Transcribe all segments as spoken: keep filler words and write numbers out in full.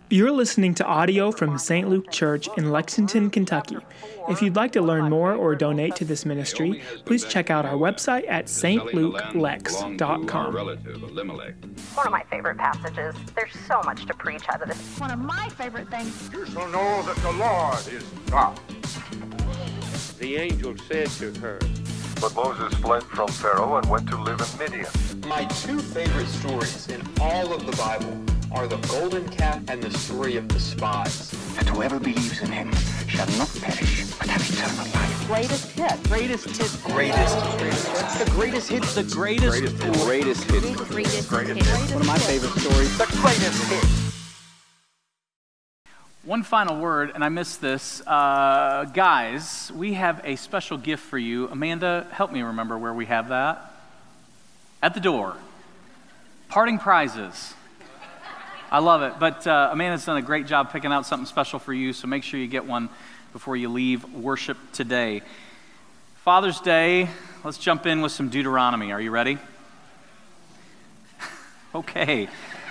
You're listening to audio from Saint Luke Church in Lexington, Kentucky. If you'd like to learn more or donate to this ministry, please check out our website at s t luke lex dot com. One of my favorite passages. There's so much to preach out of this. One of my favorite things. You shall know that the Lord is God. The angel said to her, But Moses fled from Pharaoh and went to live in Midian. My two favorite stories in all of the Bible are the golden calf and the story of the spies. That whoever believes in him shall not perish, but have eternal life. Greatest hit. Greatest hit. Greatest. Greatest. The greatest hit. The greatest. Greatest hit. Greatest hit. Greatest. Greatest hit. One of my favorite stories. The greatest hit. One final word, and I missed this. Uh, guys, we have a special gift for you. Amanda, help me remember where we have that. At the door. Parting prizes. I love it. But uh, Amanda's done a great job picking out something special for you, so make sure you get one before you leave worship today. Father's Day, let's jump in with some Deuteronomy. Are you ready? Okay.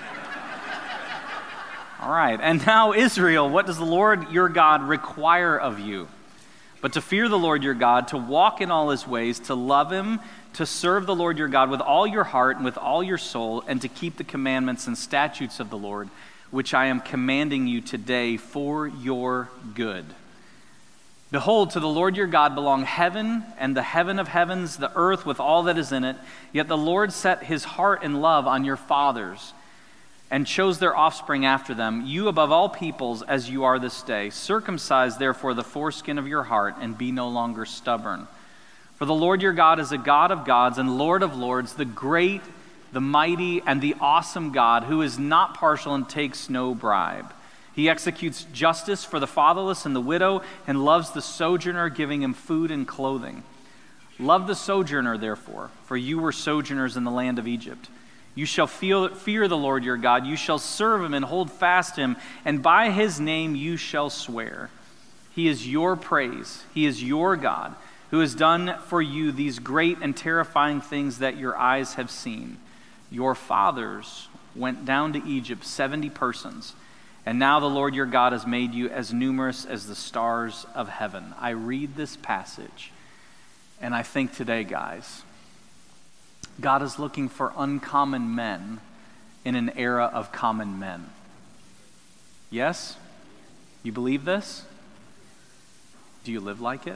All right. And now, Israel, what does the Lord your God require of you? But to fear the Lord your God, to walk in all his ways, to love him, to serve the Lord your God with all your heart and with all your soul, and to keep the commandments and statutes of the Lord, which I am commanding you today for your good. Behold, to the Lord your God belong heaven and the heaven of heavens, the earth with all that is in it. Yet the Lord set his heart and love on your fathers, and chose their offspring after them, you above all peoples as you are this day. Circumcise therefore the foreskin of your heart, and be no longer stubborn. For the Lord your God is a God of gods and Lord of lords, the great, the mighty, and the awesome God, who is not partial and takes no bribe. He executes justice for the fatherless and the widow, and loves the sojourner, giving him food and clothing. Love the sojourner, therefore, for you were sojourners in the land of Egypt. You shall feel, fear the Lord your God. You shall serve him and hold fast him, and by his name you shall swear. He is your praise. He is your God, who has done for you these great and terrifying things that your eyes have seen. Your fathers went down to Egypt, seventy persons, and now the Lord your God has made you as numerous as the stars of heaven. I read this passage, and I think today, guys, God is looking for uncommon men in an era of common men. Yes? You believe this? Do you live like it?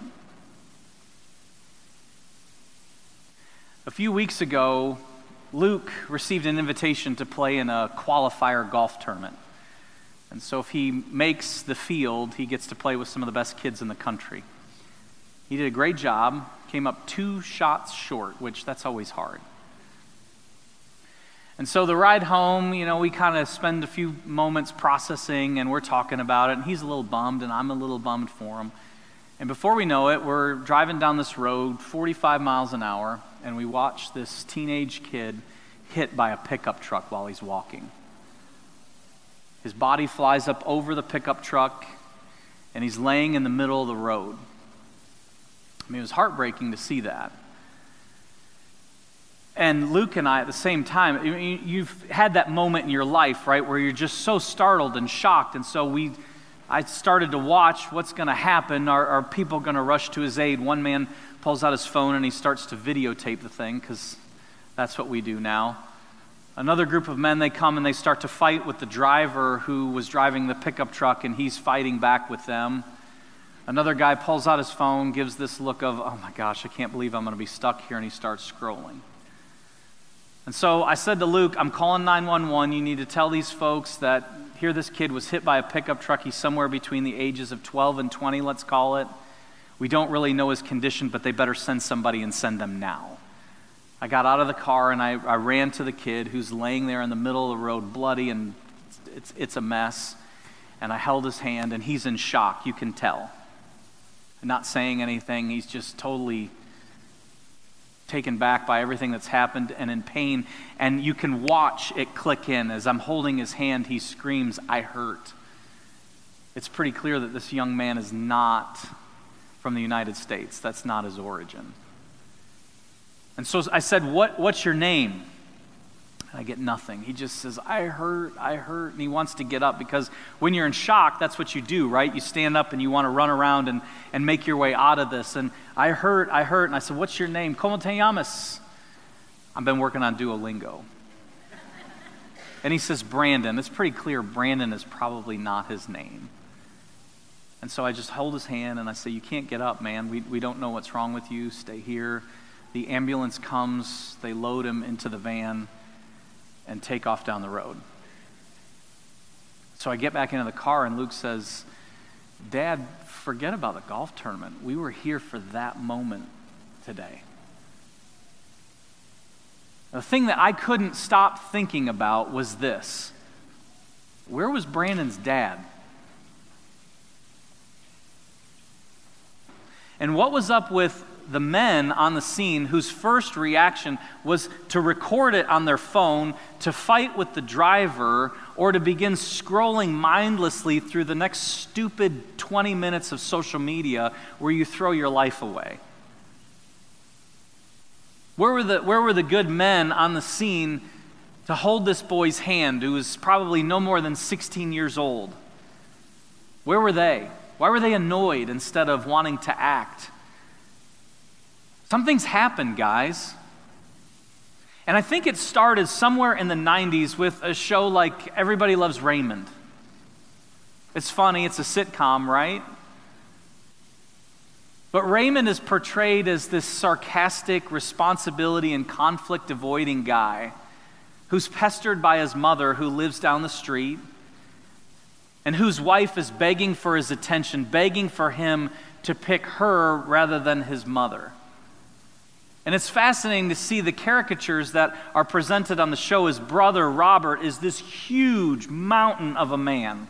A few weeks ago, Luke received an invitation to play in a qualifier golf tournament. And so if he makes the field, he gets to play with some of the best kids in the country. He did a great job, came up two shots short, which that's always hard. And so the ride home, you know, we kind of spend a few moments processing, and we're talking about it, and he's a little bummed, and I'm a little bummed for him. And before we know it, we're driving down this road, forty-five miles an hour, and we watch this teenage kid hit by a pickup truck while he's walking. His body flies up over the pickup truck, and he's laying in the middle of the road. I mean, it was heartbreaking to see that. And Luke and I, at the same time, you've had that moment in your life, right, where you're just so startled and shocked. And so we, I started to watch what's going to happen. Are, are people going to rush to his aid? One man pulls out his phone and he starts to videotape the thing, because that's what we do now. Another group of men, they come and they start to fight with the driver who was driving the pickup truck, and he's fighting back with them. Another guy pulls out his phone, gives this look of, oh my gosh, I can't believe I'm going to be stuck here, and he starts scrolling. And so I said to Luke, I'm calling nine one one. You need to tell these folks that here this kid was hit by a pickup truck. He's somewhere between the ages of twelve and twenty, let's call it. We don't really know his condition, but they better send somebody and send them now. I got out of the car and I, I ran to the kid who's laying there in the middle of the road, bloody, and it's, it's a mess. And I held his hand, and he's in shock, you can tell. Not saying anything, he's just totally taken back by everything that's happened and in pain. And you can watch it click in. As I'm holding his hand, he screams, I hurt. It's pretty clear that this young man is not from the United States. That's not his origin. And so I said, what, what's your name? And I get nothing. He just says, I hurt, I hurt. And he wants to get up because when you're in shock, that's what you do, right? You stand up and you want to run around and, and make your way out of this. And I hurt, I hurt. And I said, what's your name? ¿Cómo te llamas? I've been working on Duolingo. And he says, Brandon. It's pretty clear Brandon is probably not his name. And so I just hold his hand and I say, you can't get up, man. We, we don't know what's wrong with you. Stay here. The ambulance comes. They load him into the van and take off down the road. So I get back into the car and Luke says, Dad, forget about the golf tournament. We were here for that moment today. The thing that I couldn't stop thinking about was this. Where was Brandon's dad? And what was up with the men on the scene whose first reaction was to record it on their phone, to fight with the driver, or to begin scrolling mindlessly through the next stupid twenty minutes of social media where you throw your life away? Where were the, where were the good men on the scene to hold this boy's hand, who was probably no more than sixteen years old? Where were they? Why were they annoyed instead of wanting to act? Something's happened, guys. And I think it started somewhere in the nineties with a show like Everybody Loves Raymond. It's funny, it's a sitcom, right? But Raymond is portrayed as this sarcastic, responsibility and conflict-avoiding guy who's pestered by his mother who lives down the street and whose wife is begging for his attention, begging for him to pick her rather than his mother. And it's fascinating to see the caricatures that are presented on the show. His brother, Robert, is this huge mountain of a man.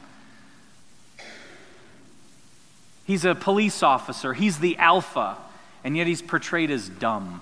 He's a police officer. He's the alpha, and yet he's portrayed as dumb.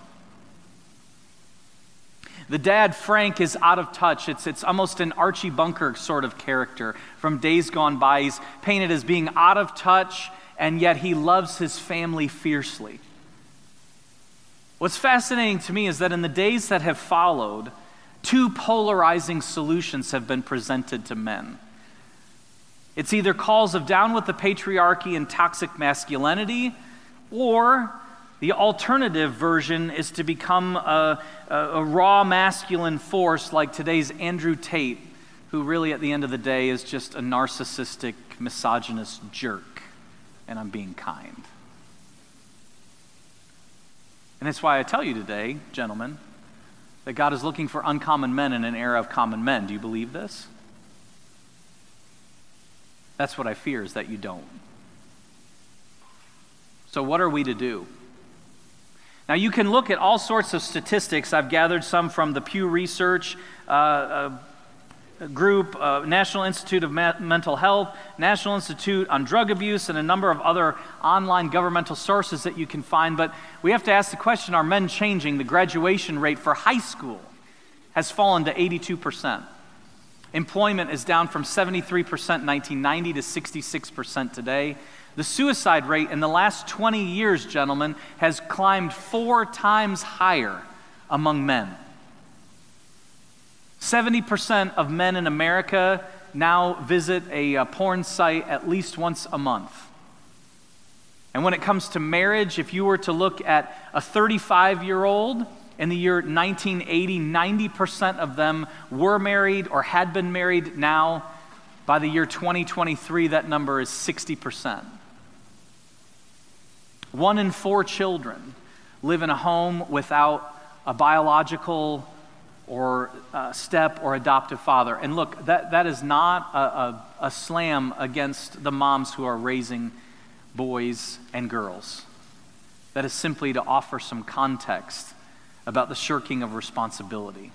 The dad, Frank, is out of touch. It's, it's almost an Archie Bunker sort of character from Days Gone By. He's painted as being out of touch, and yet he loves his family fiercely. What's fascinating to me is that in the days that have followed, two polarizing solutions have been presented to men. It's either calls of down with the patriarchy and toxic masculinity, or the alternative version is to become a, a, a raw masculine force like today's Andrew Tate, who really at the end of the day is just a narcissistic, misogynist jerk. And I'm being kind. And that's why I tell you today, gentlemen, that God is looking for uncommon men in an era of common men. Do you believe this? That's what I fear, is that you don't. So what are we to do? Now you can look at all sorts of statistics. I've gathered some from the Pew Research uh, uh, group, uh, National Institute of Ma- Mental Health, National Institute on Drug Abuse, and a number of other online governmental sources that you can find. But we have to ask the question, are men changing? The graduation rate for high school has fallen to eighty-two percent. Employment is down from seventy-three percent in nineteen ninety to sixty-six percent today. The suicide rate in the last twenty years, gentlemen, has climbed four times higher among men. seventy percent of men in America now visit a, a porn site at least once a month. And when it comes to marriage, if you were to look at a thirty-five-year-old in the year nineteen eighty, ninety percent of them were married or had been married. Now, by the year twenty twenty-three, that number is sixty percent. One in four children live in a home without a biological or uh, step or adoptive father. And look, that, that is not a, a, a slam against the moms who are raising boys and girls. That is simply to offer some context about the shirking of responsibility.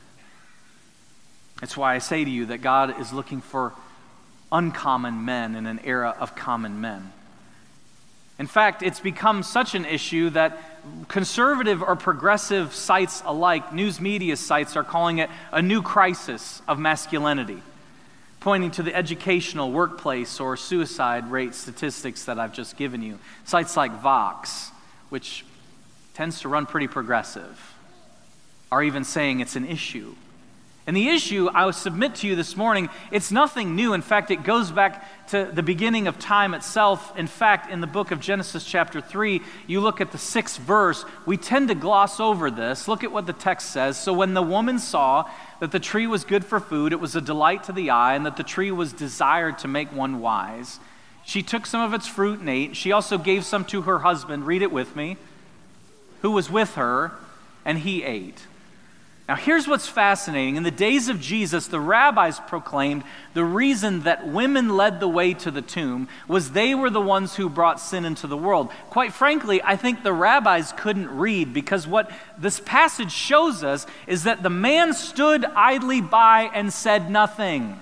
It's why I say to you that God is looking for uncommon men in an era of common men. In fact, it's become such an issue that conservative or progressive sites alike, news media sites, are calling it a new crisis of masculinity, pointing to the educational, workplace, or suicide rate statistics that I've just given you. Sites like Vox, which tends to run pretty progressive, are even saying it's an issue. And the issue I would submit to you this morning, it's nothing new. In fact, it goes back to the beginning of time itself. In fact, in the book of Genesis chapter three, you look at the sixth verse, we tend to gloss over this. Look at what the text says. So when the woman saw that the tree was good for food, it was a delight to the eye, and that the tree was desired to make one wise, she took some of its fruit and ate. She also gave some to her husband, read it with me, who was with her, and he ate. Now here's what's fascinating. In the days of Jesus, the rabbis proclaimed the reason that women led the way to the tomb was they were the ones who brought sin into the world. Quite frankly, I think the rabbis couldn't read, because what this passage shows us is that the man stood idly by and said nothing.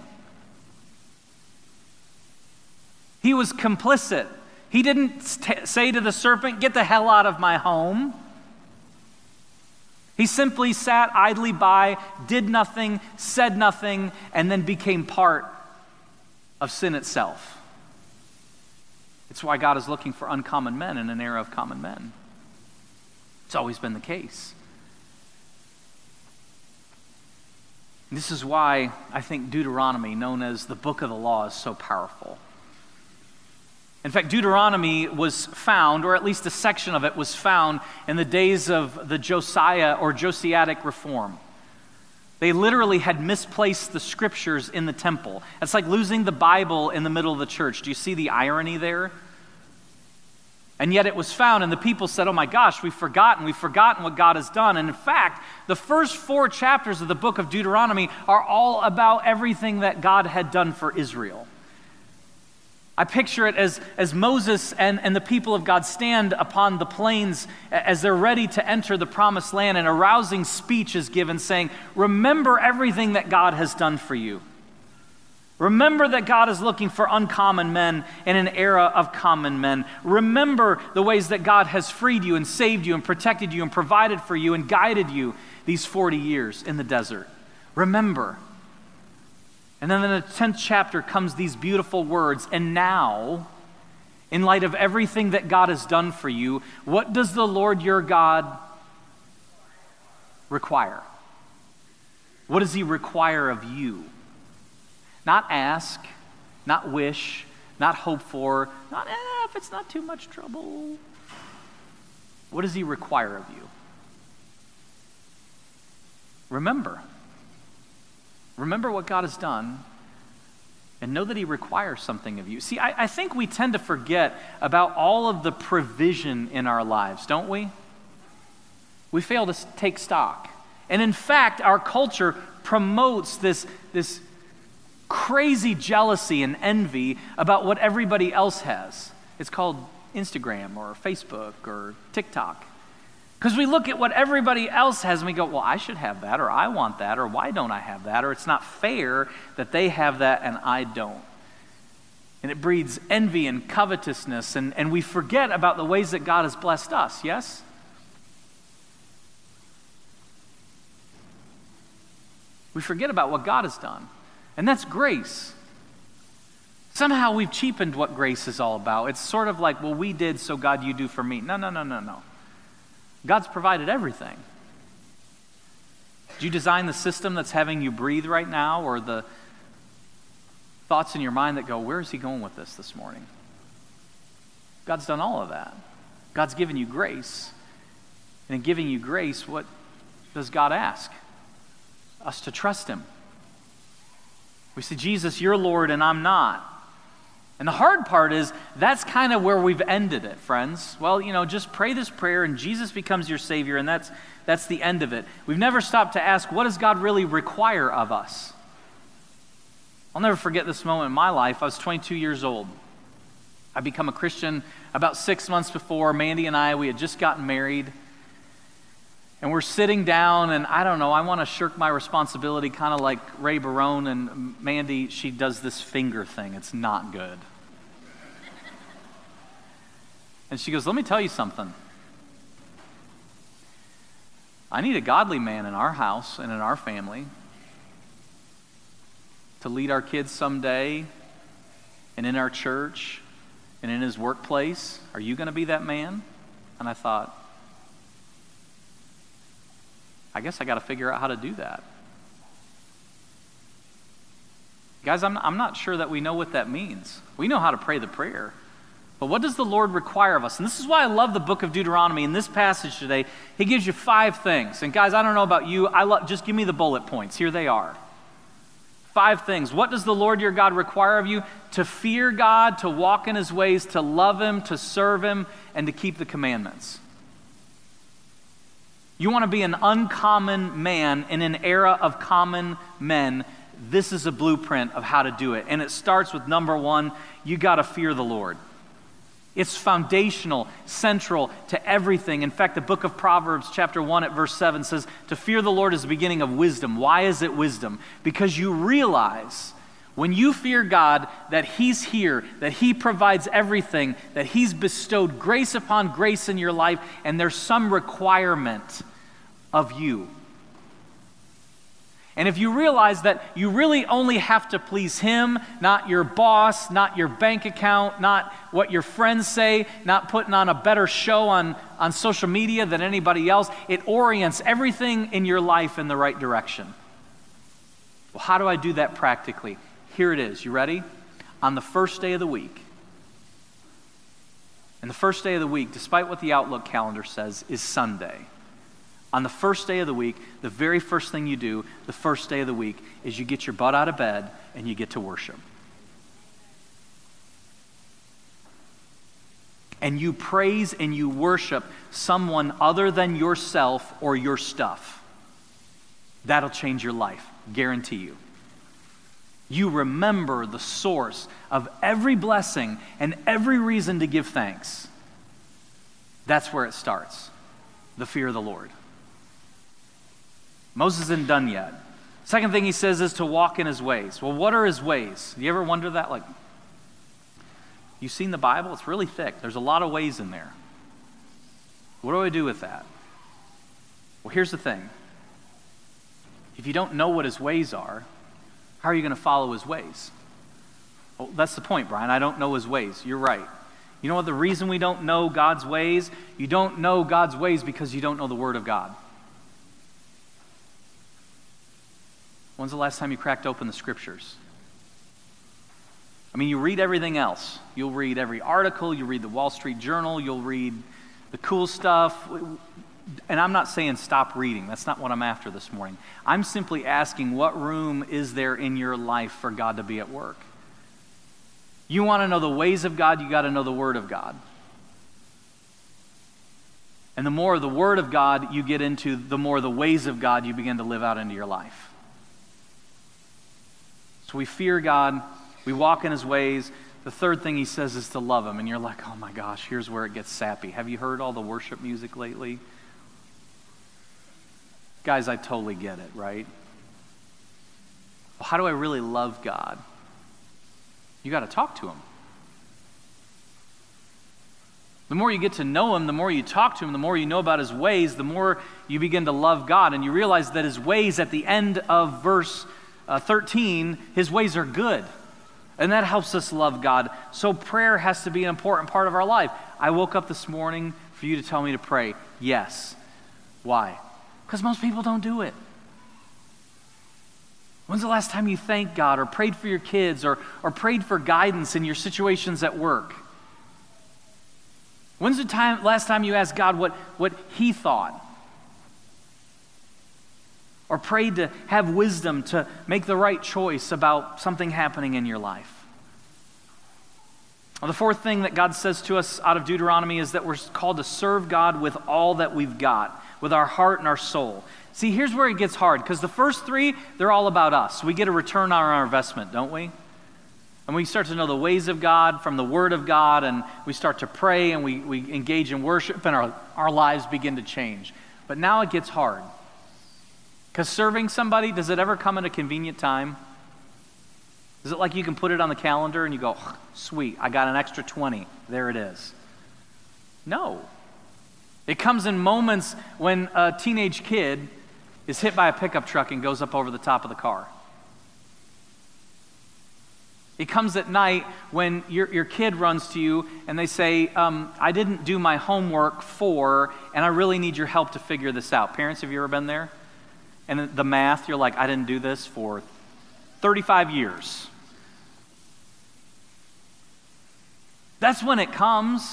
He was complicit. He didn't st- say to the serpent, "Get the hell out of my home." He simply sat idly by, did nothing, said nothing, and then became part of sin itself. It's why God is looking for uncommon men in an era of common men. It's always been the case. This is why I think Deuteronomy, known as the book of the law, is so powerful. In fact, Deuteronomy was found, or at least a section of it was found, in the days of the Josiah or Josiatic reform. They literally had misplaced the scriptures in the temple. It's like losing the Bible in the middle of the church. Do you see the irony there? And yet it was found, and the people said, "Oh my gosh, we've forgotten, we've forgotten what God has done." And in fact, the first four chapters of the book of Deuteronomy are all about everything that God had done for Israel. I picture it as, as Moses and, and the people of God stand upon the plains as they're ready to enter the promised land, and a rousing speech is given saying, "Remember everything that God has done for you. Remember that God is looking for uncommon men in an era of common men. Remember the ways that God has freed you and saved you and protected you and provided for you and guided you these forty years in the desert. Remember." And then in the tenth chapter comes these beautiful words, "And now, in light of everything that God has done for you, what does the Lord your God require?" What does he require of you? Not ask, not wish, not hope for, not eh, if it's not too much trouble. What does he require of you? Remember. Remember what God has done, and know that he requires something of you. See, I, I think we tend to forget about all of the provision in our lives, don't we? We fail to take stock. And in fact, our culture promotes this, this crazy jealousy and envy about what everybody else has. It's called Instagram or Facebook or TikTok. Because we look at what everybody else has and we go, "Well, I should have that," or "I want that," or "Why don't I have that?" or "It's not fair that they have that and I don't." And it breeds envy and covetousness, and, and we forget about the ways that God has blessed us, yes? We forget about what God has done, and that's grace. Somehow we've cheapened what grace is all about. It's sort of like, "Well, we did, so God, you do for me." No, no, no, no, no. God's provided everything. Did you design the system that's having you breathe right now, or the thoughts in your mind that go, "Where is he going with this this morning?" God's done all of that. God's given you grace. And in giving you grace, what does God ask? Us to trust him. We say, "Jesus, you're Lord and I'm not." And the hard part is, that's kind of where we've ended it, friends. Well, you know, just pray this prayer and Jesus becomes your Savior, and that's that's the end of it. We've never stopped to ask, what does God really require of us? I'll never forget this moment in my life. I was twenty-two years old. I'd become a Christian about six months before. Mandy and I, we had just gotten married. And we're sitting down, and I don't know, I want to shirk my responsibility, kind of like Ray Barone, and Mandy, she does this finger thing. It's not good. And she goes, "Let me tell you something. I need a godly man in our house and in our family to lead our kids someday, and in our church, and in his workplace. Are you going to be that man?" And I thought, I guess I got to figure out how to do that. Guys, I'm, I'm not sure that we know what that means. We know how to pray the prayer. But what does the Lord require of us? And this is why I love the book of Deuteronomy. In this passage today, he gives you five things. And guys, I don't know about you. I love, just give me the bullet points. Here they are. Five things. What does the Lord your God require of you? To fear God, to walk in his ways, to love him, to serve him, and to keep the commandments. You want to be an uncommon man in an era of common men. This is a blueprint of how to do it. And it starts with number one, you got to fear the Lord. It's foundational, central to everything. In fact, the book of Proverbs, chapter one at verse seven says, to fear the Lord is the beginning of wisdom. Why is it wisdom? Because you realize when you fear God that he's here, that he provides everything, that he's bestowed grace upon grace in your life, and there's some requirement of you. And if you realize that you really only have to please him, not your boss, not your bank account, not what your friends say, not putting on a better show on, on social media than anybody else, it orients everything in your life in the right direction. Well, how do I do that practically? Here it is. You ready? On the first day of the week. And the first day of the week, despite what the Outlook calendar says, is Sunday. On the first day of the week, the very first thing you do, the first day of the week, is you get your butt out of bed and you get to worship. And you praise and you worship someone other than yourself or your stuff. That'll change your life, guarantee you. You remember the source of every blessing and every reason to give thanks. That's where it starts, the fear of the Lord. Moses isn't done yet. Second thing he says is to walk in his ways. Well, what are his ways? Do you ever wonder that? Like, you've seen the Bible? It's really thick. There's a lot of ways in there. What do I do with that? Well, here's the thing. If you don't know what his ways are, how are you going to follow his ways? Well, that's the point, Brian. I don't know his ways. You're right. You know what the reason we don't know God's ways? You don't know God's ways because you don't know the Word of God. When's the last time you cracked open the scriptures? I mean, you read everything else. You'll read every article, you'll read the Wall Street Journal, you'll read the cool stuff. And I'm not saying stop reading. That's not what I'm after this morning. I'm simply asking, what room is there in your life for God to be at work? You want to know the ways of God, you got to know the Word of God. And the more the Word of God you get into, the more the ways of God you begin to live out into your life. So we fear God, we walk in his ways. The third thing he says is to love him. And you're like, oh my gosh, here's where it gets sappy. Have you heard all the worship music lately? Guys, I totally get it, right? Well, how do I really love God? You got to talk to him. The more you get to know him, the more you talk to him, the more you know about his ways, the more you begin to love God. And you realize that his ways at the end of verse Uh, thirteen, his ways are good. And that helps us love God. So prayer has to be an important part of our life. I woke up this morning for you to tell me to pray. Yes. Why? Because most people don't do it. When's the last time you thanked God or prayed for your kids or, or prayed for guidance in your situations at work? When's the time, last time you asked God what, what he thought? Or prayed to have wisdom to make the right choice about something happening in your life? Well, the fourth thing that God says to us out of Deuteronomy is that we're called to serve God with all that we've got, with our heart and our soul. See, here's where it gets hard, because the first three, they're all about us. We get a return on our investment, don't we? And we start to know the ways of God from the Word of God, and we start to pray, and we, we engage in worship, and our, our lives begin to change. But now it gets hard. Because serving somebody, does it ever come at a convenient time? Is it like you can put it on the calendar and you go, sweet, I got an extra twenty. There it is. No. It comes in moments when a teenage kid is hit by a pickup truck and goes up over the top of the car. It comes at night when your, your kid runs to you and they say, um, I didn't do my homework for, and I really need your help to figure this out. Parents, have you ever been there? And the math, you're like, I didn't do this for thirty-five years. That's when it comes.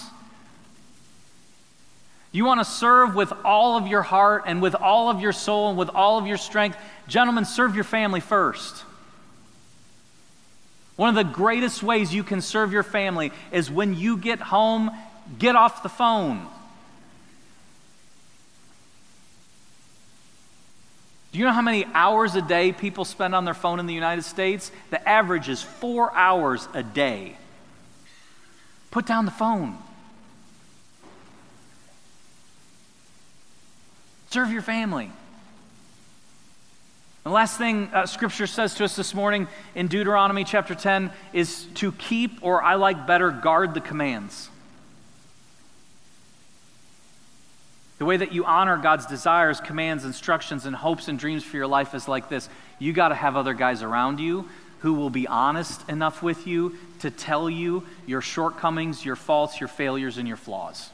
You want to serve with all of your heart and with all of your soul and with all of your strength. Gentlemen, serve your family first. One of the greatest ways you can serve your family is when you get home, get off the phone. Do you know how many hours a day people spend on their phone in the United States? The average is four hours a day. Put down the phone. Serve your family. The last thing uh, Scripture says to us this morning in Deuteronomy chapter ten is to keep, or I like better, guard the commands. The way that you honor God's desires, commands, instructions, and hopes and dreams for your life is like this. You got to have other guys around you who will be honest enough with you to tell you your shortcomings, your faults, your failures, and your flaws.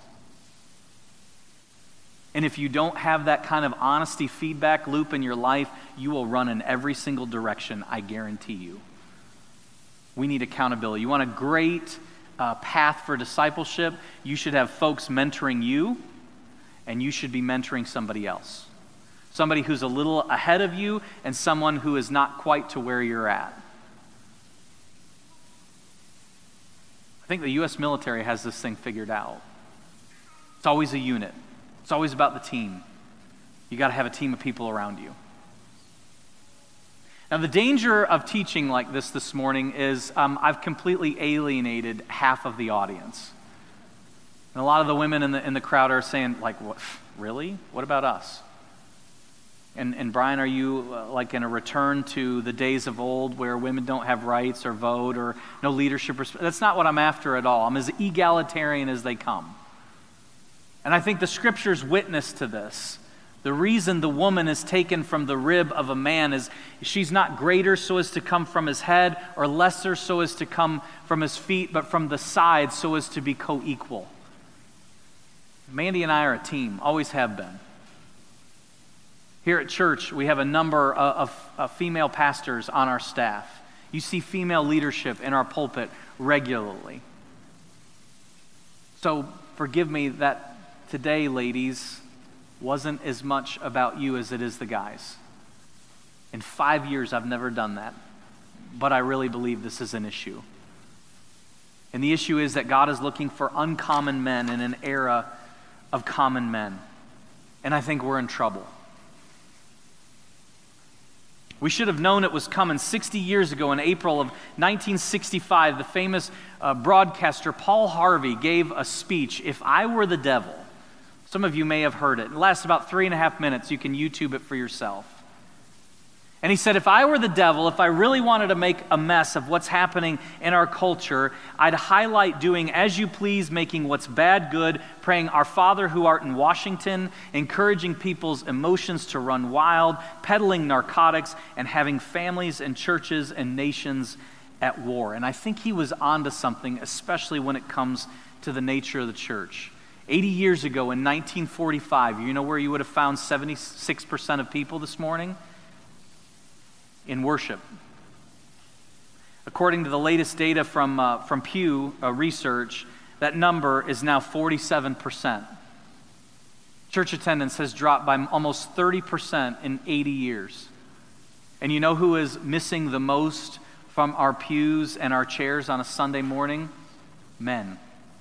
And if you don't have that kind of honesty feedback loop in your life, you will run in every single direction, I guarantee you. We need accountability. You want a great uh, path for discipleship? You should have folks mentoring you, and you should be mentoring somebody else. Somebody who's a little ahead of you and someone who is not quite to where you're at. I think the U S military has this thing figured out. It's always a unit. It's always about the team. You got to have a team of people around you. Now, the danger of teaching like this this morning is um, I've completely alienated half of the audience. And a lot of the women in the in the crowd are saying, like, what, really? What about us? And, and Brian, are you uh, like in a return to the days of old where women don't have rights or vote or no leadership? Resp- That's not what I'm after at all. I'm as egalitarian as they come. And I think the Scriptures witness to this. The reason the woman is taken from the rib of a man is she's not greater so as to come from his head or lesser so as to come from his feet, but from the side so as to be co-equal. Mandy and I are a team, always have been. Here at church, we have a number of, of, of female pastors on our staff. You see female leadership in our pulpit regularly. So forgive me that today, ladies, wasn't as much about you as it is the guys. In five years, I've never done that. But I really believe this is an issue. And the issue is that God is looking for uncommon men in an era of common men. And I think we're in trouble. We should have known it was coming. sixty years ago in April of nineteen sixty-five, the famous uh, broadcaster Paul Harvey gave a speech, "If I Were the Devil." Some of you may have heard it. It lasts about three and a half minutes. You can YouTube it for yourself. And he said, if I were the devil, if I really wanted to make a mess of what's happening in our culture, I'd highlight doing as you please, making what's bad good, praying our Father who art in Washington, encouraging people's emotions to run wild, peddling narcotics, and having families and churches and nations at war. And I think he was onto something, especially when it comes to the nature of the church. eighty years ago in nineteen forty-five, you know where you would have found seventy-six percent of people this morning? In worship. According to the latest data from, uh, from Pew uh, Research, that number is now forty-seven percent. Church attendance has dropped by almost thirty percent in eighty years. And you know who is missing the most from our pews and our chairs on a Sunday morning? Men.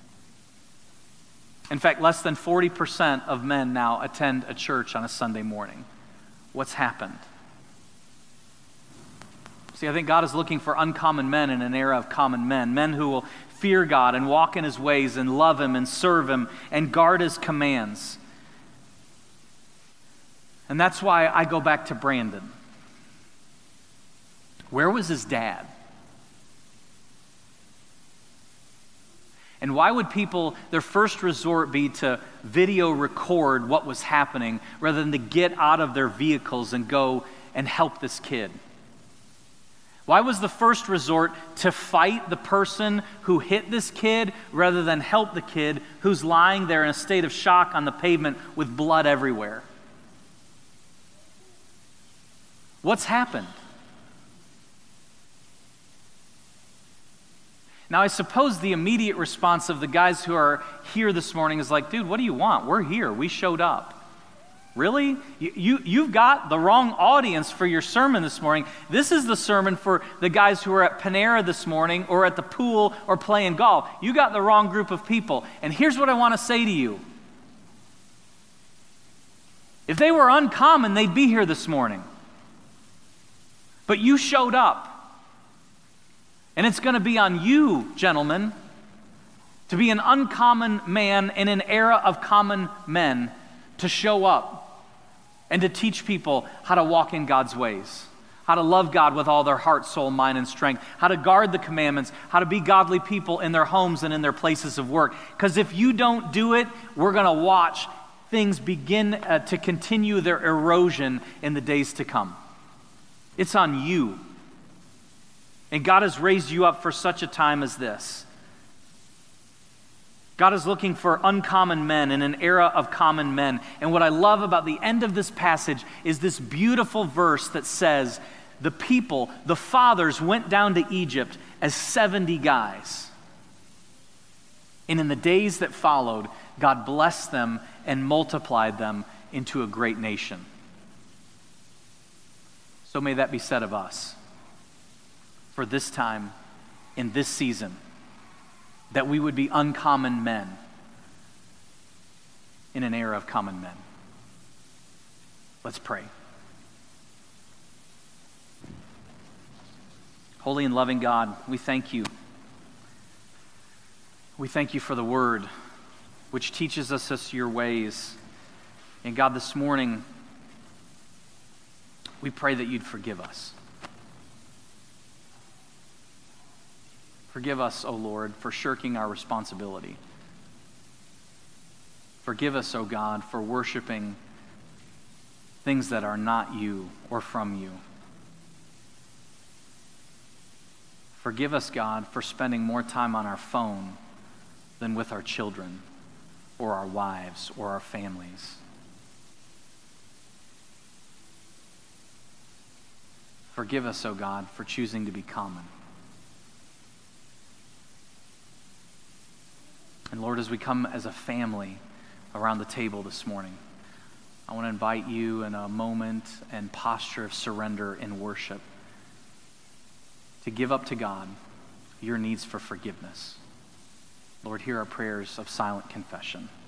In fact, less than forty percent of men now attend a church on a Sunday morning. What's happened? See, I think God is looking for uncommon men in an era of common men. Men who will fear God and walk in His ways and love Him and serve Him and guard His commands. And that's why I go back to Brandon. Where was his dad? And why would people, their first resort be to video record what was happening rather than to get out of their vehicles and go and help this kid? Why was the first resort to fight the person who hit this kid rather than help the kid who's lying there in a state of shock on the pavement with blood everywhere? What's happened? Now, I suppose the immediate response of the guys who are here this morning is like, dude, what do you want? We're here. We showed up. Really? You, you, you've got the wrong audience for your sermon this morning. This is the sermon for the guys who are at Panera this morning or at the pool or playing golf. You got the wrong group of people. And here's what I want to say to you. If they were uncommon, they'd be here this morning. But you showed up. And it's going to be on you, gentlemen, to be an uncommon man in an era of common men, to show up and to teach people how to walk in God's ways, how to love God with all their heart, soul, mind, and strength, how to guard the commandments, how to be godly people in their homes and in their places of work. Because if you don't do it, we're going to watch things begin uh, to continue their erosion in the days to come. It's on you. And God has raised you up for such a time as this. God is looking for uncommon men in an era of common men. And what I love about the end of this passage is this beautiful verse that says, the people, the fathers went down to Egypt as seventy guys. And in the days that followed, God blessed them and multiplied them into a great nation. So may that be said of us for this time, in this season, that we would be uncommon men in an era of common men. Let's pray. Holy and loving God, we thank you. We thank you for the word, which teaches us, us your ways. And God, this morning, we pray that you'd forgive us. Forgive us, O Lord, for shirking our responsibility. Forgive us, O God, for worshiping things that are not you or from you. Forgive us, God, for spending more time on our phone than with our children or our wives or our families. Forgive us, O God, for choosing to be common. And Lord, as we come as a family around the table this morning, I want to invite you in a moment and posture of surrender in worship to give up to God your needs for forgiveness. Lord, hear our prayers of silent confession.